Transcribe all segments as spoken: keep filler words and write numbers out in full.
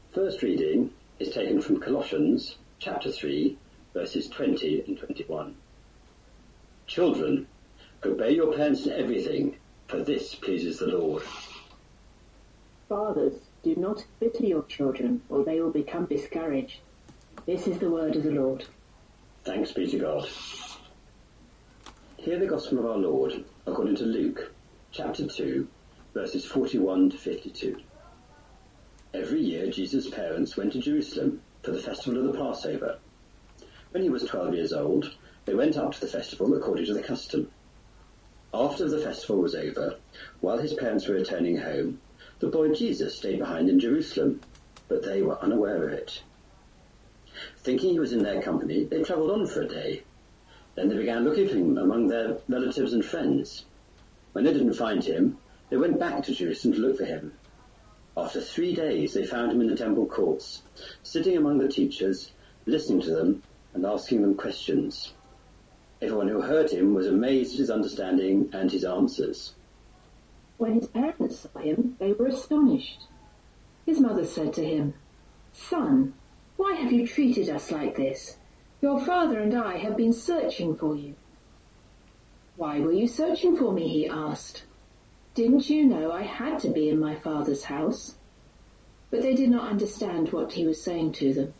First reading is taken from Colossians chapter three, verses twenty and twenty-one. Children, obey your parents in everything, for this pleases the Lord. Fathers, do not bitter your children, or they will become discouraged. This is the word of the Lord. Thanks be to God. Hear the Gospel of our Lord according to Luke chapter two, verses forty-one to fifty-two. Every year Jesus' parents went to Jerusalem for the festival of the Passover. When he was twelve years old, they went up to the festival according to the custom. After the festival was over, while his parents were returning home, the boy Jesus stayed behind in Jerusalem, but they were unaware of it. Thinking he was in their company, they travelled on for a day. Then they began looking for him among their relatives and friends. When they didn't find him, they went back to Jerusalem to look for him. After three days, they found him in the temple courts, sitting among the teachers, listening to them and asking them questions. Everyone who heard him was amazed at his understanding and his answers. When his parents saw him, they were astonished. His mother said to him, "Son, why have you treated us like this? Your father and I have been searching for you." "Why were you searching for me?" he asked. "Didn't you know I had to be in my father's house?" But they did not understand what he was saying to them.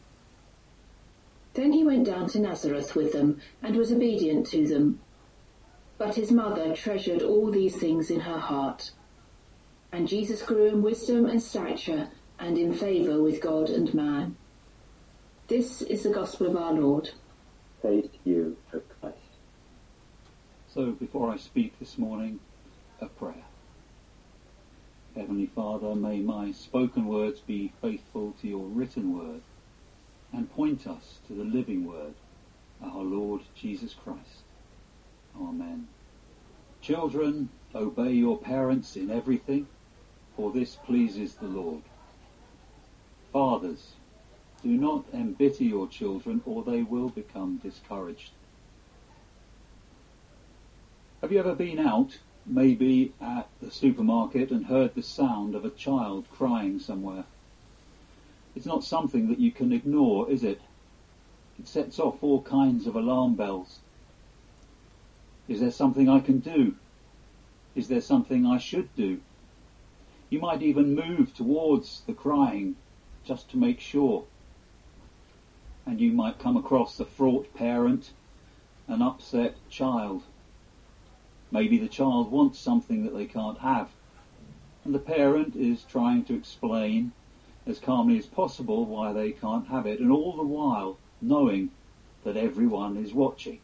Then he went down to Nazareth with them and was obedient to them. But his mother treasured all these things in her heart. And Jesus grew in wisdom and stature and in favour with God and man. This is the gospel of our Lord. Praise to you, O Christ. So before I speak this morning, a prayer. Heavenly Father, may my spoken words be faithful to your written word and point us to the living word, our Lord Jesus Christ. Amen. Children, obey your parents in everything, for this pleases the Lord. Fathers, do not embitter your children, or they will become discouraged. Have you ever been out, maybe at the supermarket, and heard the sound of a child crying somewhere? It's not something that you can ignore, is it? It sets off all kinds of alarm bells. Is there something I can do? Is there something I should do? You might even move towards the crying just to make sure. And you might come across a fraught parent, an upset child. Maybe the child wants something that they can't have, and the parent is trying to explain as calmly as possible why they can't have it, and all the while knowing that everyone is watching.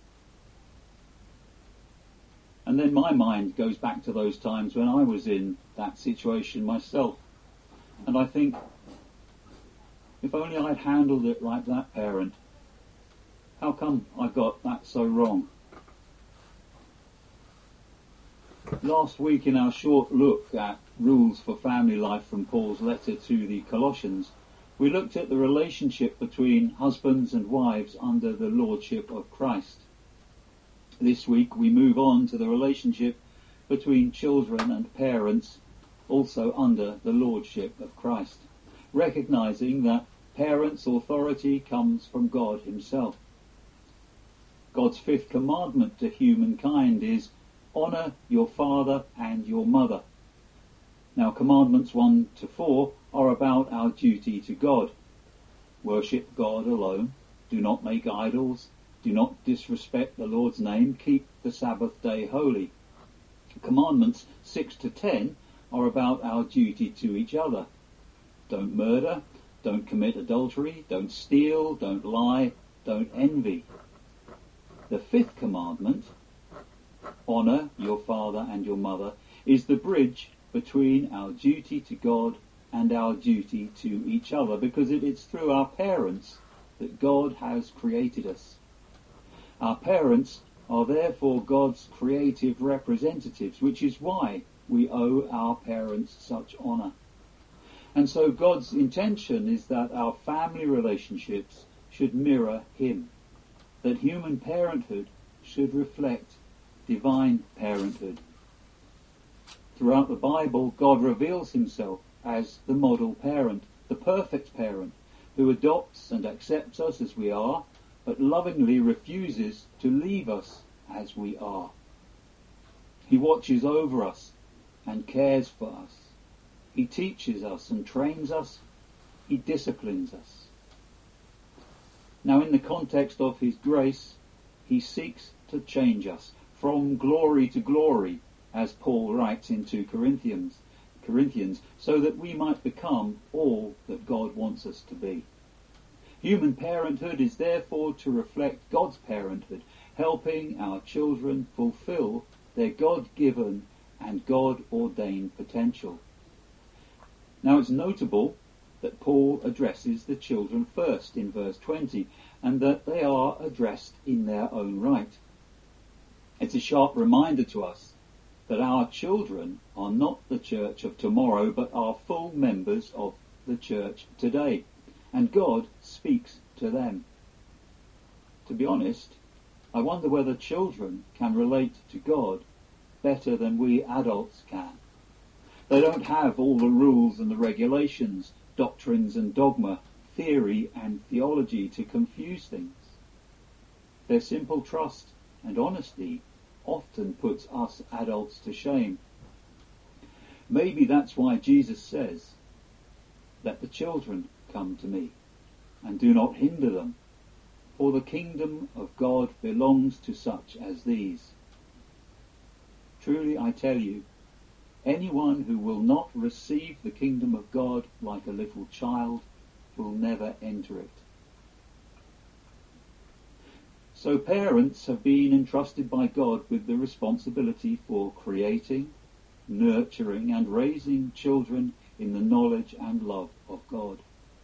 And then my mind goes back to those times when I was in that situation myself, and I think, if only I'd handled it like that parent. How come I got that so wrong? Last week, in our short look at rules for family life from Paul's letter to the Colossians, we looked at the relationship between husbands and wives under the lordship of Christ. This week we move on to the relationship between children and parents, also under the lordship of Christ, recognizing that parents' authority comes from God himself. God's fifth commandment to humankind is, "Honour your father and your mother." Now, commandments one to four are about our duty to God. Worship God alone. Do not make idols. Do not disrespect the Lord's name. Keep the Sabbath day holy. Commandments six to ten are about our duty to each other. Don't murder. Don't commit adultery. Don't steal. Don't lie. Don't envy. The fifth commandment, honour your father and your mother, is the bridge between our duty to God and our duty to each other, because it is through our parents that God has created us. Our parents are therefore God's creative representatives, which is why we owe our parents such honour. And so God's intention is that our family relationships should mirror him, that human parenthood should reflect divine parenthood. Throughout the Bible, God reveals himself as the model parent, the perfect parent who adopts and accepts us as we are, but lovingly refuses to leave us as we are. He watches over us and cares for us. He teaches us and trains us. He disciplines us. Now, in the context of his grace, he seeks to change us from glory to glory, as Paul writes in Second Corinthians, Corinthians, so that we might become all that God wants us to be. Human parenthood is therefore to reflect God's parenthood, helping our children fulfill their God-given and God-ordained potential. Now, it's notable that Paul addresses the children first in verse twenty, and that they are addressed in their own right. It's a sharp reminder to us that our children are not the church of tomorrow, but are full members of the church today, and God speaks to them. To be honest, I wonder whether children can relate to God better than we adults can. They don't have all the rules and the regulations, doctrines and dogma, theory and theology to confuse things. Their simple trust and honesty often puts us adults to shame. Maybe that's why Jesus says, "Let the children come to me, and do not hinder them, for the kingdom of God belongs to such as these." Truly I tell you, anyone who will not receive the kingdom of God like a little child will never enter it. So parents have been entrusted by God with the responsibility for creating, nurturing and raising children in the knowledge and love of God.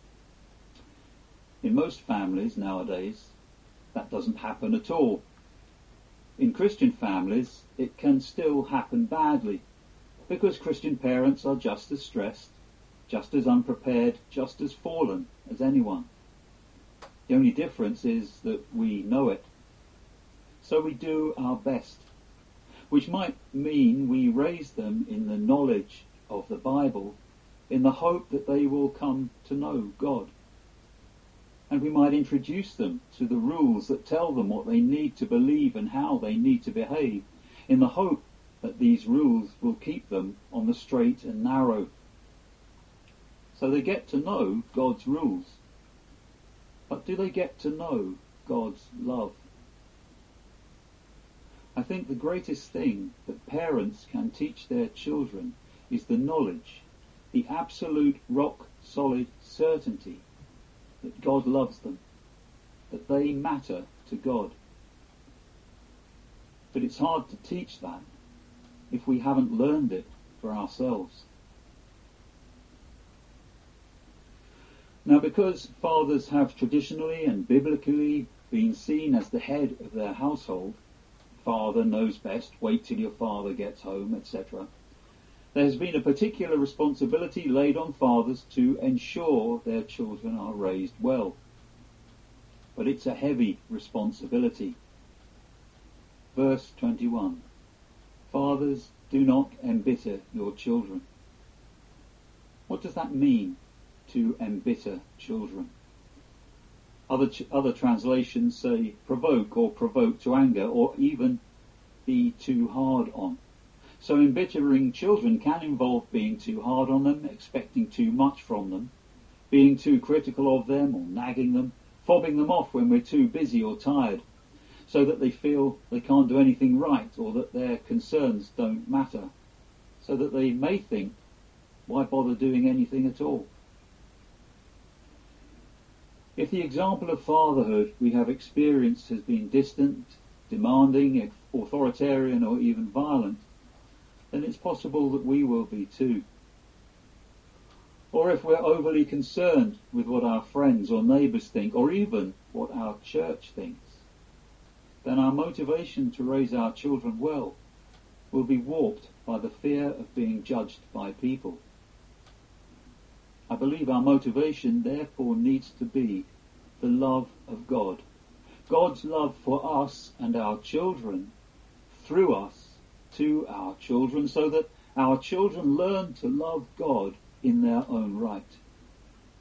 In most families nowadays, that doesn't happen at all. In Christian families, it can still happen badly, because Christian parents are just as stressed, just as unprepared, just as fallen as anyone. The only difference is that we know it. So we do our best, which might mean we raise them in the knowledge of the Bible, in the hope that they will come to know God. And we might introduce them to the rules that tell them what they need to believe and how they need to behave, in the hope that these rules will keep them on the straight and narrow. So they get to know God's rules. But do they get to know God's love? I think the greatest thing that parents can teach their children is the knowledge, the absolute rock-solid certainty that God loves them, that they matter to God. But it's hard to teach that if we haven't learned it for ourselves. Now, because fathers have traditionally and biblically been seen as the head of their household, father knows best, wait till your father gets home, et cetera, there has been a particular responsibility laid on fathers to ensure their children are raised well. But it's a heavy responsibility. Verse twenty-one, "Fathers, do not embitter your children." What does that mean, to embitter children? Other, ch- other translations say provoke or provoke to anger, or even be too hard on. So embittering children can involve being too hard on them, expecting too much from them, being too critical of them or nagging them, fobbing them off when we're too busy or tired, so that they feel they can't do anything right or that their concerns don't matter, so that they may think, why bother doing anything at all? If the example of fatherhood we have experienced has been distant, demanding, authoritarian or even violent, then it's possible that we will be too. Or if we're overly concerned with what our friends or neighbours think, or even what our church thinks, then our motivation to raise our children well will be warped by the fear of being judged by people. I believe our motivation therefore needs to be the love of God. God's love for us and our children, through us to our children, so that our children learn to love God in their own right.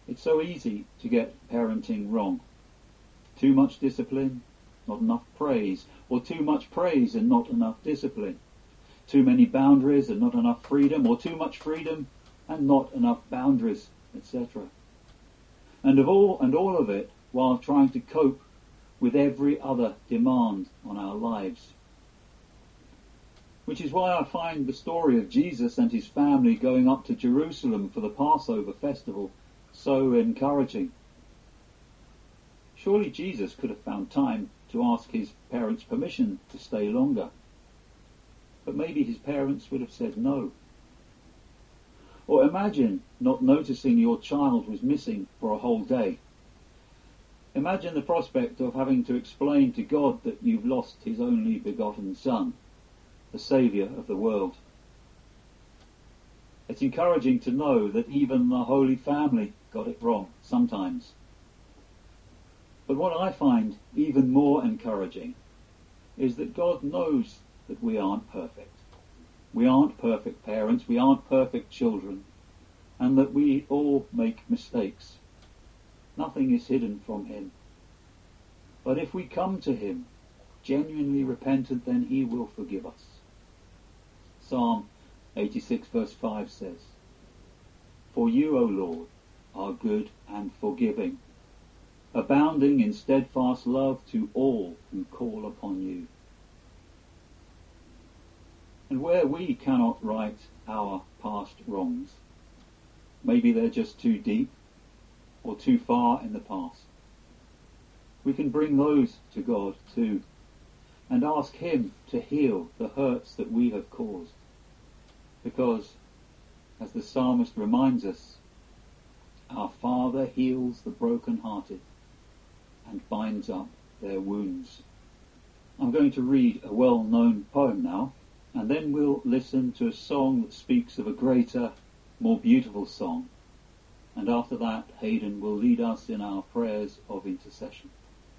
It's so easy to get parenting wrong. Too much discipline, not enough praise, or too much praise and not enough discipline. Too many boundaries and not enough freedom, or too much freedom and not enough boundaries, et cetera. And of all and all of it while trying to cope with every other demand on our lives. Which is why I find the story of Jesus and his family going up to Jerusalem for the Passover festival so encouraging. Surely Jesus could have found time to ask his parents' permission to stay longer. But maybe his parents would have said no. Or imagine not noticing your child was missing for a whole day. Imagine the prospect of having to explain to God that you've lost his only begotten Son, the Saviour of the world. It's encouraging to know that even the Holy Family got it wrong sometimes. But what I find even more encouraging is that God knows that we aren't perfect. We aren't perfect parents, we aren't perfect children, and that we all make mistakes. Nothing is hidden from him. But if we come to him genuinely repentant, then he will forgive us. Psalm eighty-six verse five says, "For you, O Lord, are good and forgiving, abounding in steadfast love to all who call upon you." And where we cannot right our past wrongs, maybe they're just too deep or too far in the past, we can bring those to God too and ask him to heal the hurts that we have caused. Because, as the psalmist reminds us, our Father heals the broken-hearted and binds up their wounds. I'm going to read a well-known poem now, and then we'll listen to a song that speaks of a greater, more beautiful song. And after that, Hayden will lead us in our prayers of intercession.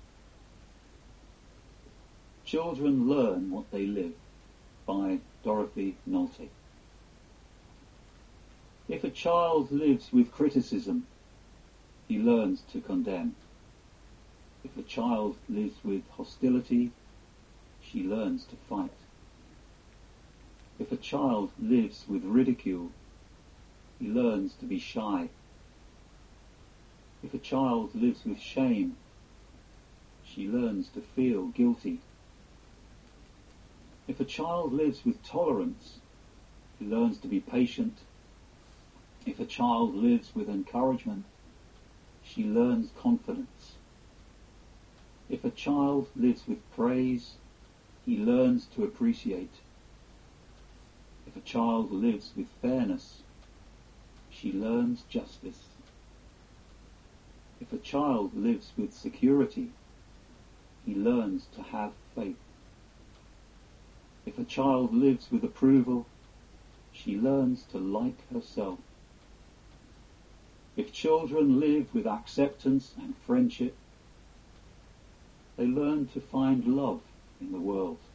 Children Learn What They Live, by Dorothy Nolte. If a child lives with criticism, he learns to condemn. If a child lives with hostility, she learns to fight. If a child lives with ridicule, he learns to be shy. If a child lives with shame, she learns to feel guilty. If a child lives with tolerance, he learns to be patient. If a child lives with encouragement, she learns confidence. If a child lives with praise, he learns to appreciate. If a child lives with fairness, she learns justice. If a child lives with security, he learns to have faith. If a child lives with approval, she learns to like herself. If children live with acceptance and friendship, they learn to find love in the world.